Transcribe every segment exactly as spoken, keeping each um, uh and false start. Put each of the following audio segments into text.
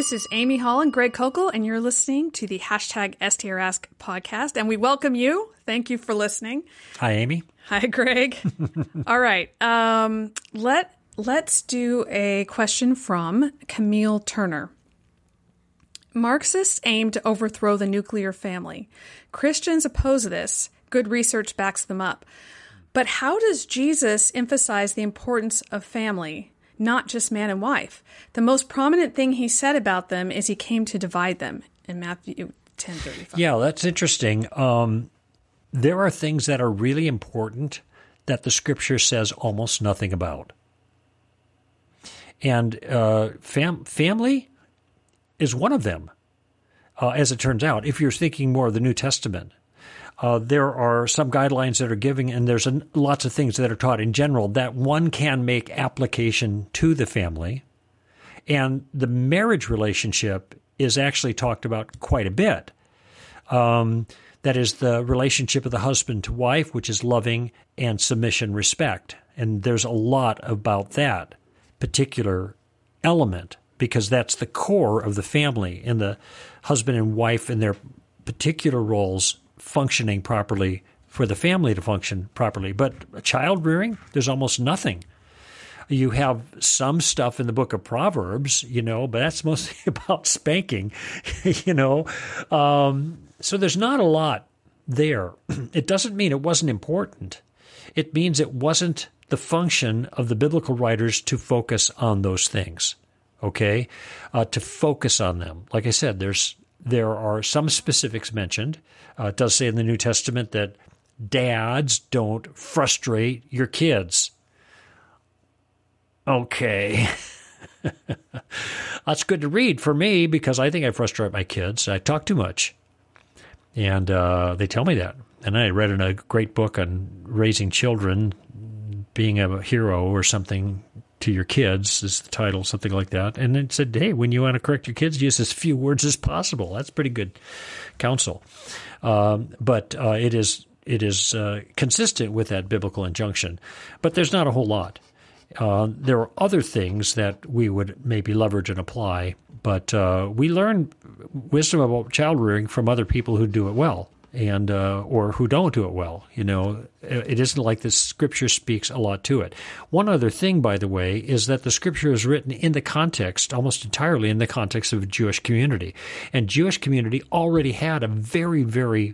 This is Amy Hall and Greg Kokel, and you're listening to the hashtag S T R Ask podcast, and we welcome you. Thank you for listening. Hi, Amy. Hi, Greg. All right. Um, let, let's do a question from Camille Turner. Marxists aim to overthrow the nuclear family. Christians oppose this. Good research backs them up. But how does Jesus emphasize the importance of family, not just man and wife? The most prominent thing he said about them is he came to divide them in Matthew ten thirty-five. Yeah, that's interesting. Um, there are things that are really important that the Scripture says almost nothing about. And uh, fam- family is one of them, uh, as it turns out, if you're thinking more of the New Testament. Uh, there are some guidelines that are given, and there's a, lots of things that are taught in general that one can make application to the family. And the marriage relationship is actually talked about quite a bit. Um, that is the relationship of the husband to wife, which is loving and submission, respect. And there's a lot about that particular element because that's the core of the family and the husband and wife and their particular roles functioning properly for the family to function properly. But child rearing, there's almost nothing. You have some stuff in the book of Proverbs, you know, but that's mostly about spanking, you know. Um, so there's not a lot there. It doesn't mean it wasn't important. It means it wasn't the function of the biblical writers to focus on those things, okay, uh, to focus on them. Like I said, there's there are some specifics mentioned. Uh, it does say in the New Testament that dads don't frustrate your kids. Okay. That's good to read for me because I think I frustrate my kids. I talk too much. And uh, they tell me that. And I read in a great book on raising children, being a hero or something to your kids is the title, something like that. And it said, hey, when you want to correct your kids, use as few words as possible. That's pretty good counsel. Um, but uh, it is it is uh, consistent with that biblical injunction. But there's not a whole lot. Uh, there are other things that we would maybe leverage and apply, but uh, we learn wisdom about child rearing from other people who do it well. And uh, or who don't do it well. You know, it isn't like the Scripture speaks a lot to it. One other thing, by the way, is that the Scripture is written in the context, almost entirely in the context of a Jewish community. And Jewish community already had a very, very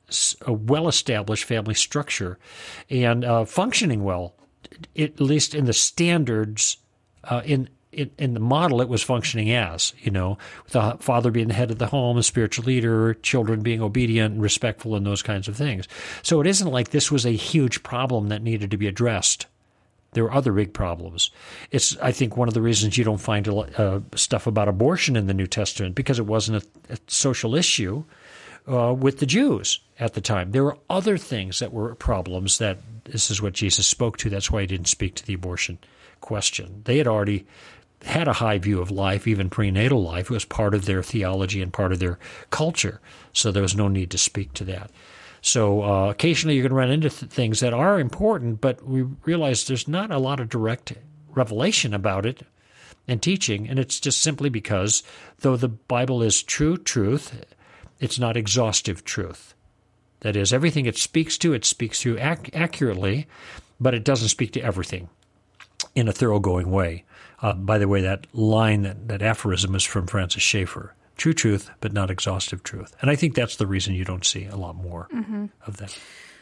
a well-established family structure and uh, functioning well, at least in the standards, uh, in In, in the model it was functioning as, you know, with the father being the head of the home, a spiritual leader, children being obedient and respectful and those kinds of things. So it isn't like this was a huge problem that needed to be addressed. There were other big problems. It's, I think, one of the reasons you don't find uh, stuff about abortion in the New Testament because it wasn't a, a social issue uh, with the Jews at the time. There were other things that were problems that this is what Jesus spoke to. That's why he didn't speak to the abortion question. They had already had a high view of life, even prenatal life. It was part of their theology and part of their culture, so there was no need to speak to that. So uh, occasionally you're going to run into th- things that are important, but we realize there's not a lot of direct revelation about it and teaching, and it's just simply because though the Bible is true truth, it's not exhaustive truth. That is, everything it speaks to, it speaks to ac- accurately, but it doesn't speak to everything in a thoroughgoing way. Uh, by the way, that line, that, that aphorism is from Francis Schaeffer. True truth, but not exhaustive truth. And I think that's the reason you don't see a lot more mm-hmm. of that.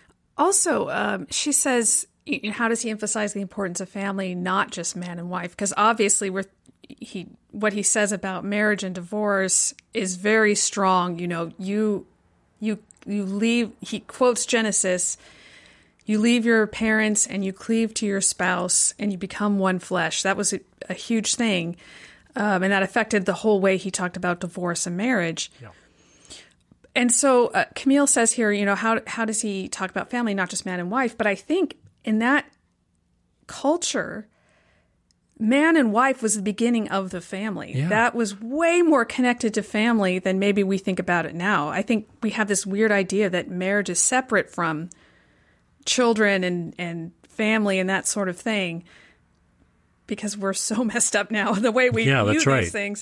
Also, um, she says, you know, how does he emphasize the importance of family, not just man and wife? Because obviously we're, he what he says about marriage and divorce is very strong. You know, you you you leave, he quotes Genesis, you leave your parents and you cleave to your spouse and you become one flesh. That was a, a huge thing. Um, and that affected the whole way he talked about divorce and marriage. Yeah. And so uh, Camille says here, you know, how how does he talk about family, not just man and wife? But I think in that culture, man and wife was the beginning of the family. Yeah. That was way more connected to family than maybe we think about it now. I think we have this weird idea that marriage is separate from children and, and family and that sort of thing, because we're so messed up now the way we yeah, view that's these right. things.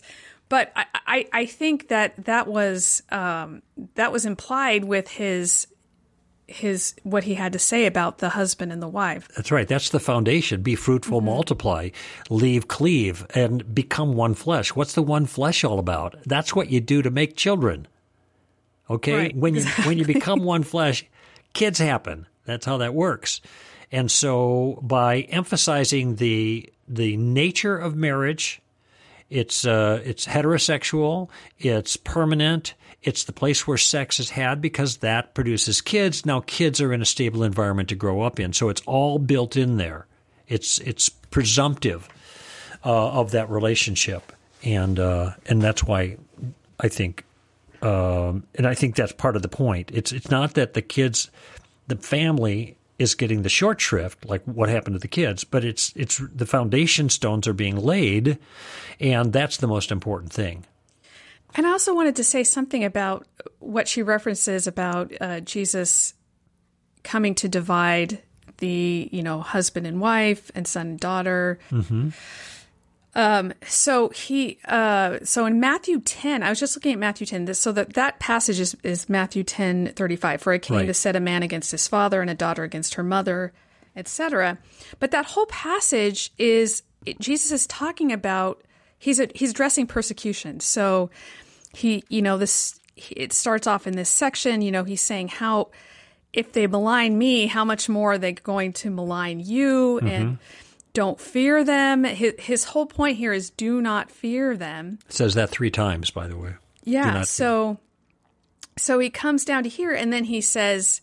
But I, I, I think that that was um, that was implied with his his what he had to say about the husband and the wife. That's right. That's the foundation. Be fruitful, mm-hmm. multiply, leave, cleave, and become one flesh. What's the one flesh all about? That's what you do to make children. Okay? Right, when you exactly. when you become one flesh, kids happen. That's how that works. And so by emphasizing the the nature of marriage, it's uh, it's heterosexual, it's permanent, it's the place where sex is had because that produces kids. Now kids are in a stable environment to grow up in, so it's all built in there. It's it's presumptive uh, of that relationship, and uh, and that's why I think, um, and I think that's part of the point. It's it's not that the kids, the family is getting the short shrift, like what happened to the kids, but it's it's the foundation stones are being laid, and that's the most important thing. And I also wanted to say something about what she references about uh, Jesus coming to divide the, you know, husband and wife and son and daughter. Mm-hmm. Um, so he, uh, so in Matthew ten, I was just looking at Matthew ten, this, so that, that passage is, is Matthew ten thirty-five, for I came right. to set a man against his father and a daughter against her mother, et cetera. But that whole passage is, it, Jesus is talking about, he's, a, he's addressing persecution. So he, you know, this, it starts off in this section, you know, he's saying how, if they malign me, how much more are they going to malign you? Mm-hmm. And don't fear them. His, his whole point here is do not fear them. It says that three times, by the way. Yeah. So, so he comes down to here and then he says,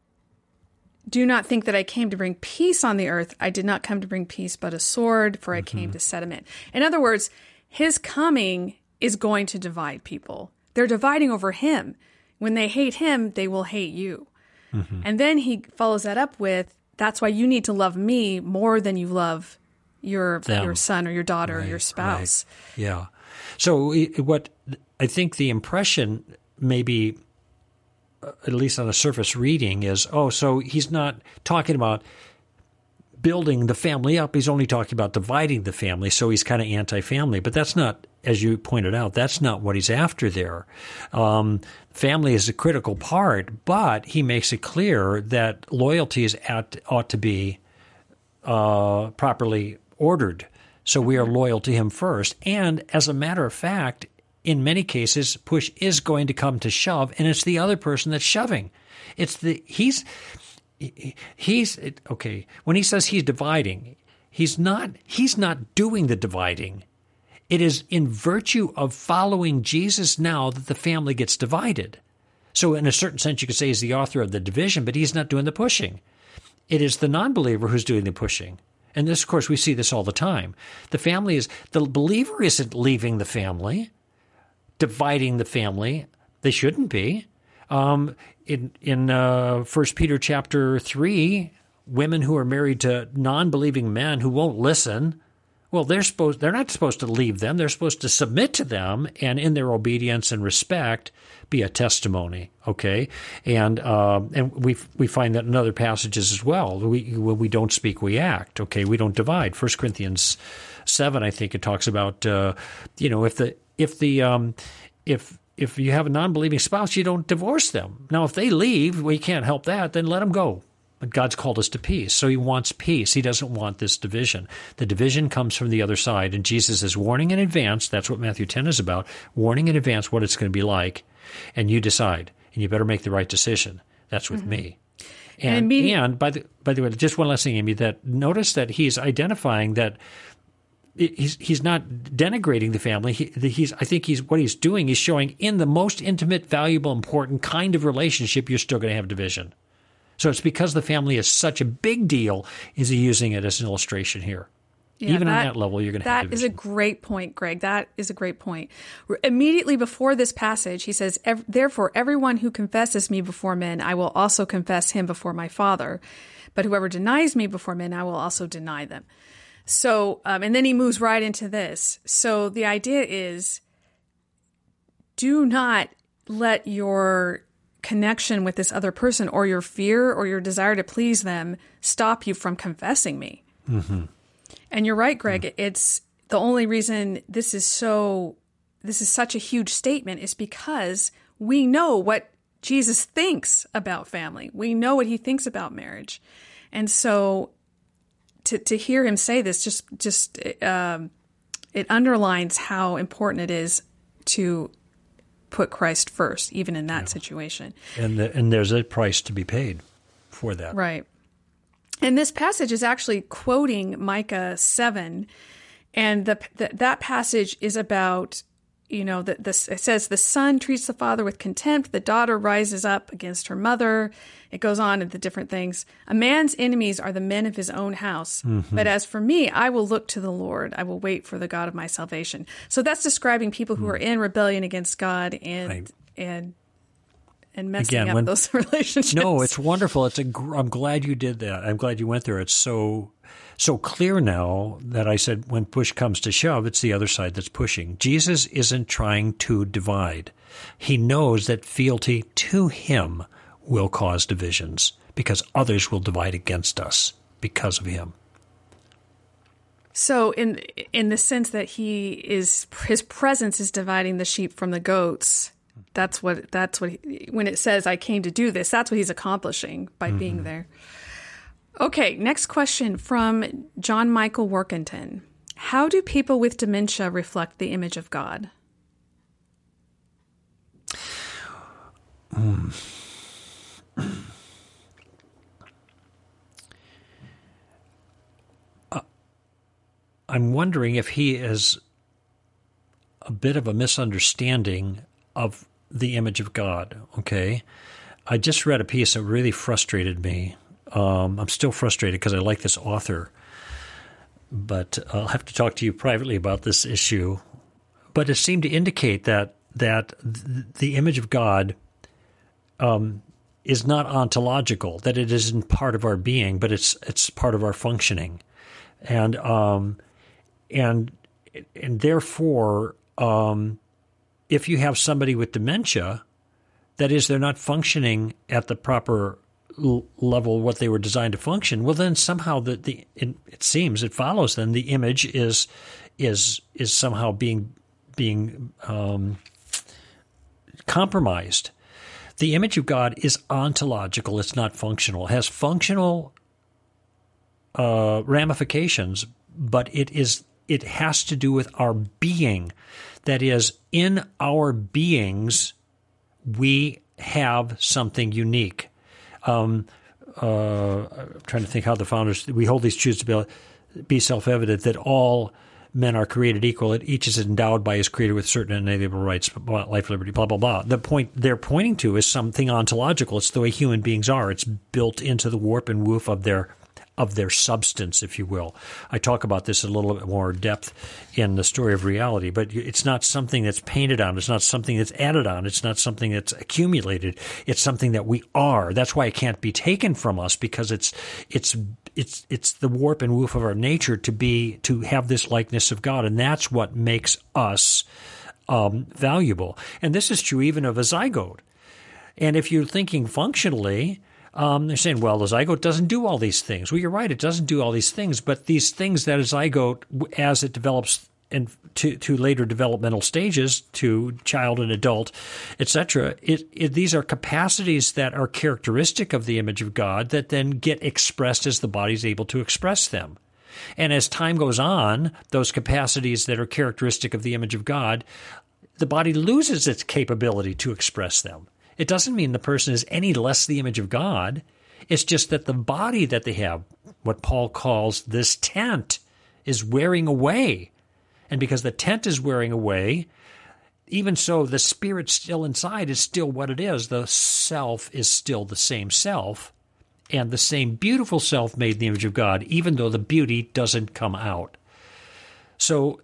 do not think that I came to bring peace on the earth. I did not come to bring peace, but a sword, for I mm-hmm. came to set him in. In other words, his coming is going to divide people. They're dividing over him. When they hate him, they will hate you. Mm-hmm. And then he follows that up with, that's why you need to love me more than you love your Them. your son or your daughter right, or your spouse. Right. Yeah. So what I think the impression maybe, at least on a surface reading, is, oh, so he's not talking about building the family up. He's only talking about dividing the family. So he's kind of anti-family. But that's not, as you pointed out, that's not what he's after there. Um, family is a critical part, but he makes it clear that loyalty is at, ought to be uh, properly ordered. So we are loyal to him first. And as a matter of fact, in many cases, push is going to come to shove, and it's the other person that's shoving. It's the he's he's okay. When he says he's dividing, he's not he's not doing the dividing. It is in virtue of following Jesus now that the family gets divided. So in a certain sense, you could say he's the author of the division, but he's not doing the pushing. It is the non-believer who's doing the pushing. And this, of course, we see this all the time. The family is, the believer isn't leaving the family, dividing the family. They shouldn't be. Um, in in uh, First Peter chapter three, women who are married to non-believing men who won't listen, well, they're supposed they're not supposed to leave them. They're supposed to submit to them, and in their obedience and respect, be a testimony. Okay, and uh, and we we find that in other passages as well. We when we don't speak, we act. Okay, we don't divide. First Corinthians seven, I think it talks about uh, you know if the if the um, if if you have a non-believing spouse, you don't divorce them. Now, if they leave, we can't help that. Then let them go. But God's called us to peace. So he wants peace. He doesn't want this division. The division comes from the other side, and Jesus is warning in advance. That's what Matthew ten is about, warning in advance what it's going to be like. And you decide, and you better make the right decision. That's with mm-hmm. me. And, and, and by the by the way, just one last thing, Amy, that notice that he's identifying that he's he's not denigrating the family. He, he's I think he's what he's doing is showing in the most intimate, valuable, important kind of relationship, you're still going to have division. So it's because the family is such a big deal, is he using it as an illustration here. Yeah, Even that, on that level, you're going to have division. That is a great point, Greg. That is a great point. Immediately before this passage, he says, therefore, everyone who confesses me before men, I will also confess him before my Father. But whoever denies me before men, I will also deny them. So, um, and then he moves right into this. So the idea is, do not let your connection with this other person or your fear or your desire to please them stop you from confessing me. Mm-hmm. And you're right, Greg. Mm-hmm. It's the only reason this is so this is such a huge statement is because we know what Jesus thinks about family. We know what he thinks about marriage. And so to to hear him say this just just um, it underlines how important it is to put Christ first, even in that yeah. situation. And the, and there's a price to be paid for that. Right. And this passage is actually quoting Micah seven, and the, the that passage is about, you know, the, the, it says, the son treats the father with contempt, the daughter rises up against her mother. It goes on into different things. A man's enemies are the men of his own house. Mm-hmm. But as for me, I will look to the Lord. I will wait for the God of my salvation. So that's describing people who mm. are in rebellion against God and right. and and messing Again, up when, those relationships. No, it's wonderful. It's a. I'm glad you did that. I'm glad you went there. It's so so clear now that I said when push comes to shove, it's the other side that's pushing. Jesus isn't trying to divide. He knows that fealty to him will cause divisions because others will divide against us because of him. So in in the sense that he is his presence is dividing the sheep from the goats. That's what that's what he, when it says I came to do this, that's what he's accomplishing by mm-hmm. being there. Okay, next question from John Michael Workington. How do people with dementia reflect the image of God? Mm. uh, I'm wondering if he is a bit of a misunderstanding of the image of God, okay? I just read a piece that really frustrated me. Um, I'm still frustrated because I like this author, but I'll have to talk to you privately about this issue. But it seemed to indicate that that th- the image of God um, is not ontological, that it isn't part of our being, but it's it's part of our functioning, and um, and and therefore. Um, If you have somebody with dementia, that is, they're not functioning at the proper l- level, what they were designed to function. Well, then somehow the, the it, it seems it follows. Then the image is is is somehow being being um, compromised. The image of God is ontological. It's not functional. It has functional uh, ramifications, but it is it has to do with our being. That is, in our beings, we have something unique. Um, uh, I'm trying to think how the founders, we hold these truths to be, be self-evident, that all men are created equal, that each is endowed by his creator with certain inalienable rights, life, liberty, blah, blah, blah. The point they're pointing to is something ontological. It's the way human beings are. It's built into the warp and woof of their of their substance, if you will. I talk about this in a little bit more depth in the Story of Reality, but it's not something that's painted on. It's not something that's added on. It's not something that's accumulated. It's something that we are. That's why it can't be taken from us, because it's it's it's it's the warp and woof of our nature to be to have this likeness of God, and that's what makes us um, valuable. And this is true even of a zygote. And if you're thinking functionally, Um, they're saying, well, the zygote doesn't do all these things. Well, you're right, it doesn't do all these things, but these things that a zygote, as it develops in, to, to later developmental stages, to child and adult, et cetera, it, it, these are capacities that are characteristic of the image of God that then get expressed as the body's able to express them. And as time goes on, those capacities that are characteristic of the image of God, the body loses its capability to express them. It doesn't mean the person is any less the image of God. It's just that the body that they have, what Paul calls this tent, is wearing away. And because the tent is wearing away, even so, the spirit still inside is still what it is. The self is still the same self, and the same beautiful self made in the image of God, even though the beauty doesn't come out. So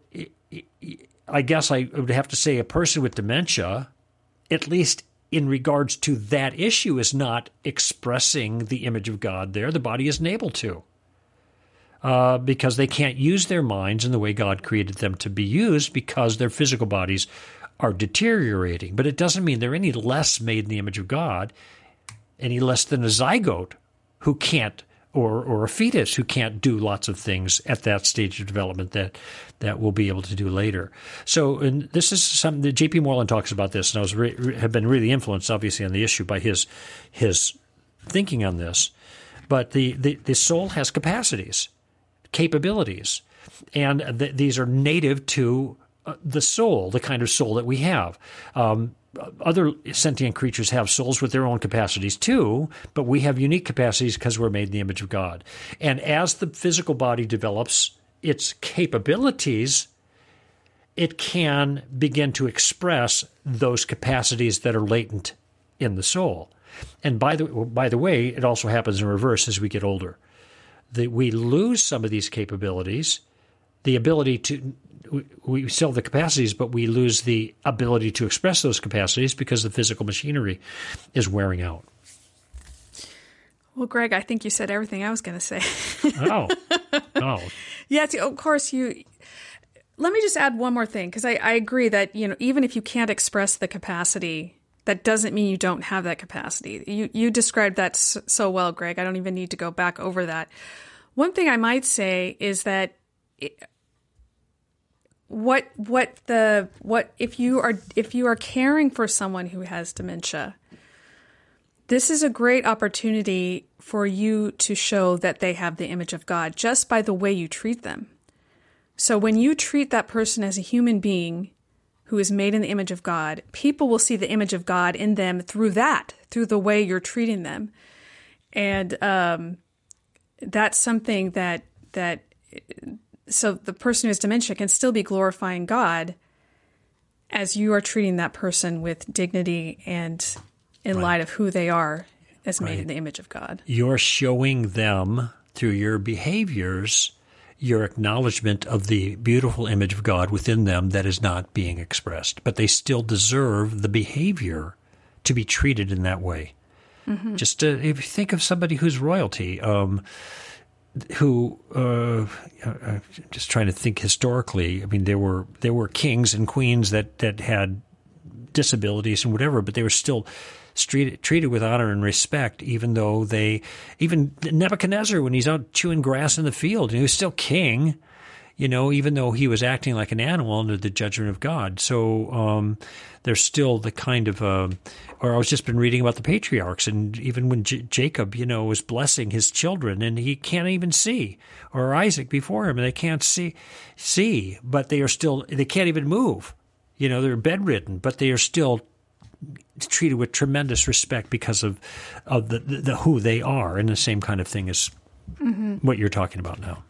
I guess I would have to say a person with dementia, at least in regards to that issue, is not expressing the image of God there. The body isn't able to, uh, because they can't use their minds in the way God created them to be used, because their physical bodies are deteriorating. But it doesn't mean they're any less made in the image of God, any less than a zygote who can't or or a fetus who can't do lots of things at that stage of development that that we'll be able to do later. So, and this is something that J P. Moreland talks about this, and I was re- have been really influenced, obviously, on the issue by his his thinking on this. But the the, the soul has capacities, capabilities, and th- these are native to uh, the soul, the kind of soul that we have. Um, Other sentient creatures have souls with their own capacities too, but we have unique capacities because we're made in the image of God. And as the physical body develops its capabilities, it can begin to express those capacities that are latent in the soul. And by the by the way, it also happens in reverse as we get older. That we lose some of these capabilities, the ability to we still have the capacities, but we lose the ability to express those capacities because the physical machinery is wearing out. Well, Greg, I think you said everything I was going to say. oh, oh, yes. Of course, you. Let me just add one more thing, because I, I agree that, you know, even if you can't express the capacity, that doesn't mean you don't have that capacity. You you described that so, so well, Greg. I don't even need to go back over that. One thing I might say is that. It, What what the what if you are if you are caring for someone who has dementia, this is a great opportunity for you to show that they have the image of God just by the way you treat them. So when you treat that person as a human being who is made in the image of God, people will see the image of God in them through that, through the way you're treating them, and um, that's something that that. So the person who has dementia can still be glorifying God as you are treating that person with dignity and in right. light of who they are as made right. in the image of God. You're showing them through your behaviors your acknowledgement of the beautiful image of God within them that is not being expressed, but they still deserve the behavior to be treated in that way. Mm-hmm. Just to, if you think of somebody who's royalty, um, who uh, uh, just trying to think historically. I mean, there were there were kings and queens that, that had disabilities and whatever, but they were still treated treated with honor and respect, even though they even Nebuchadnezzar, when he's out chewing grass in the field, he was still king. You know, even though he was acting like an animal under the judgment of God. So um, there's still the kind of, uh, or I was just been reading about the patriarchs, and even when J- Jacob, you know, was blessing his children, and he can't even see, or Isaac before him, and they can't see, see, but they are still, they can't even move. You know, they're bedridden, but they are still treated with tremendous respect because of of the, the, the who they are, and the same kind of thing as mm-hmm. what you're talking about now.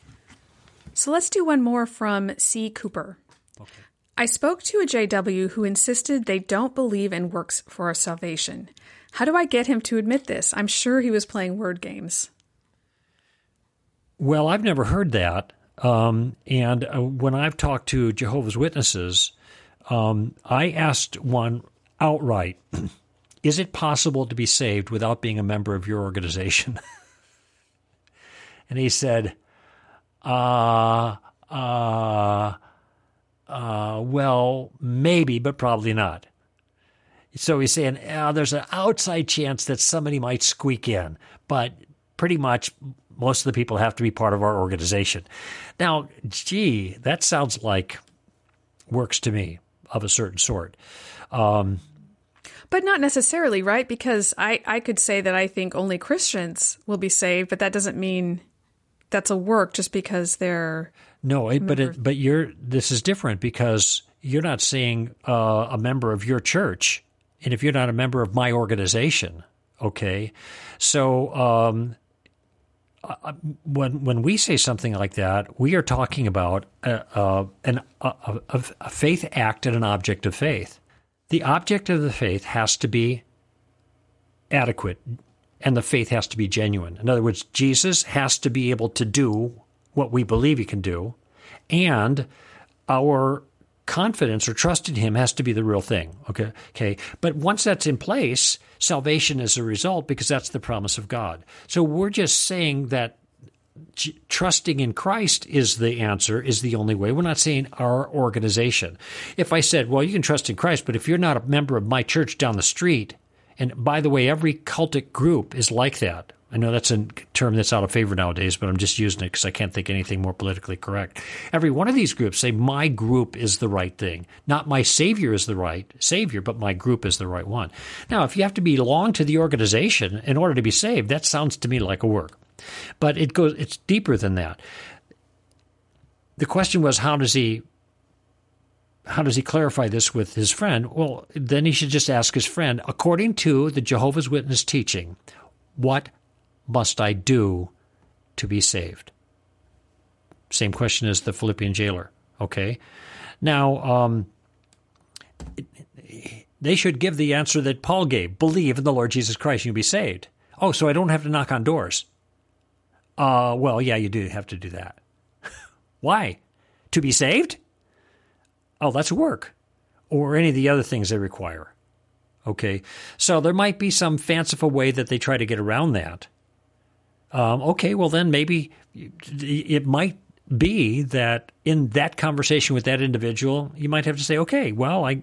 So let's do one more from C. Cooper. Okay. I spoke to a J W who insisted they don't believe in works for our salvation. How do I get him to admit this? I'm sure he was playing word games. Well, I've never heard that. Um, and uh, when I've talked to Jehovah's Witnesses, um, I asked one outright, is it possible to be saved without being a member of your organization? And he said, Uh, uh, uh, well, maybe, but probably not. So he's saying uh, there's an outside chance that somebody might squeak in, but pretty much most of the people have to be part of our organization. Now, gee, that sounds like works to me of a certain sort. Um, but not necessarily, right? Because I, I could say that I think only Christians will be saved, but that doesn't mean that's a work just because they're no, it, but it, but you're this is different because you're not saying uh, a member of your church, and if you're not a member of my organization, okay. So um, uh, when when we say something like that, we are talking about a, a, an, a, a faith act and an object of faith. The object of the faith has to be adequate. And the faith has to be genuine. In other words, Jesus has to be able to do what we believe he can do, and our confidence or trust in him has to be the real thing. Okay, okay. But once that's in place, salvation is a result because that's the promise of God. So we're just saying that G- trusting in Christ is the answer, is the only way. We're not saying our organization. If I said, well, you can trust in Christ, but if you're not a member of my church down the street, and by the way, every cultic group is like that. I know that's a term that's out of favor nowadays, but I'm just using it because I can't think anything more politically correct. Every one of these groups say my group is the right thing. Not my savior is the right savior, but my group is the right one. Now, if you have to belong to the organization in order to be saved, that sounds to me like a work. But it goes, it's deeper than that. The question was, how does he how does he clarify this with his friend? Well, then he should just ask his friend, according to the Jehovah's Witness teaching, what must I do to be saved? Same question as the Philippian jailer. Okay. Now, um, they should give the answer that Paul gave. Believe in the Lord Jesus Christ, and you'll be saved. Oh, so I don't have to knock on doors. Uh, well, yeah, you do have to do that. Why? To be saved? Oh, that's work. Or any of the other things they require. Okay. So there might be some fanciful way that they try to get around that. Um, okay, well then maybe it might be that in that conversation with that individual, you might have to say, okay, well, I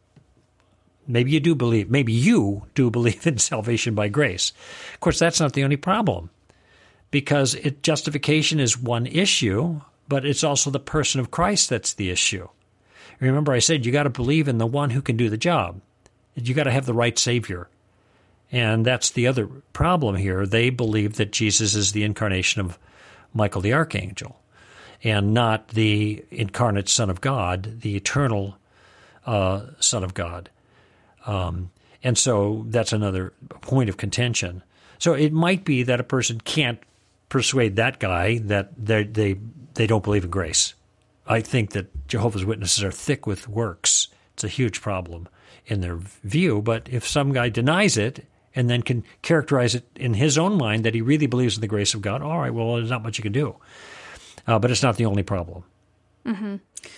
maybe you do believe, maybe you do believe in salvation by grace. Of course, that's not the only problem, because it, justification is one issue, but it's also the person of Christ that's the issue. Remember, I said you got to believe in the one who can do the job. You got to have the right Savior. And that's the other problem here. They believe that Jesus is the incarnation of Michael the Archangel and not the incarnate Son of God, the eternal uh, Son of God. Um, and so that's another point of contention. So it might be that a person can't persuade that guy that they they they don't believe in grace. I think that Jehovah's Witnesses are thick with works. It's a huge problem in their view. But if some guy denies it and then can characterize it in his own mind that he really believes in the grace of God, all right, well, there's not much you can do. Uh, but it's not the only problem. Mm-hmm.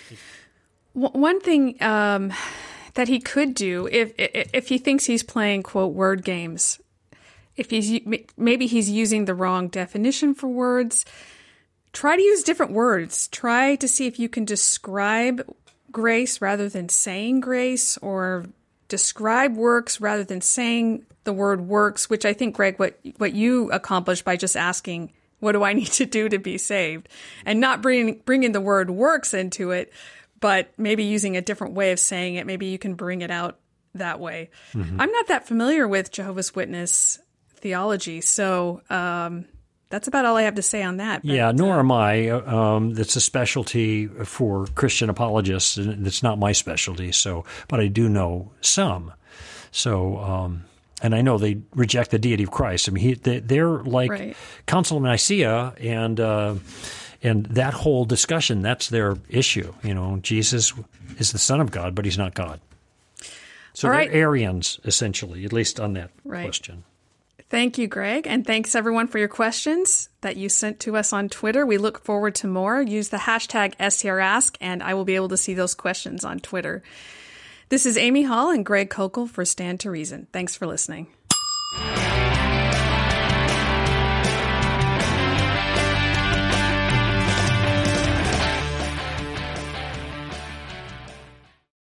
W- one thing um, that he could do, if if he thinks he's playing, quote, word games, if he's maybe he's using the wrong definition for words, try to use different words. Try to see if you can describe grace rather than saying grace, or describe works rather than saying the word works, which I think, Greg, what what you accomplished by just asking, what do I need to do to be saved? And not bringing bringing the word works into it, but maybe using a different way of saying it. Maybe you can bring it out that way. Mm-hmm. I'm not that familiar with Jehovah's Witness theology, so um, that's about all I have to say on that. But, yeah, nor uh, am I. Um, it's a specialty for Christian apologists, and it's not my specialty. So, but I do know some. So, um, and I know they reject the deity of Christ. I mean, he, they, they're like right. Council of Nicaea, and uh, and that whole discussion. That's their issue. You know, Jesus is the Son of God, but he's not God. So all they're right. Arians, essentially, at least on that right. question. Thank you, Greg, and thanks everyone for your questions that you sent to us on Twitter. We look forward to more. Use the hashtag S T R Ask, and I will be able to see those questions on Twitter. This is Amy Hall and Greg Kokel for Stand to Reason. Thanks for listening.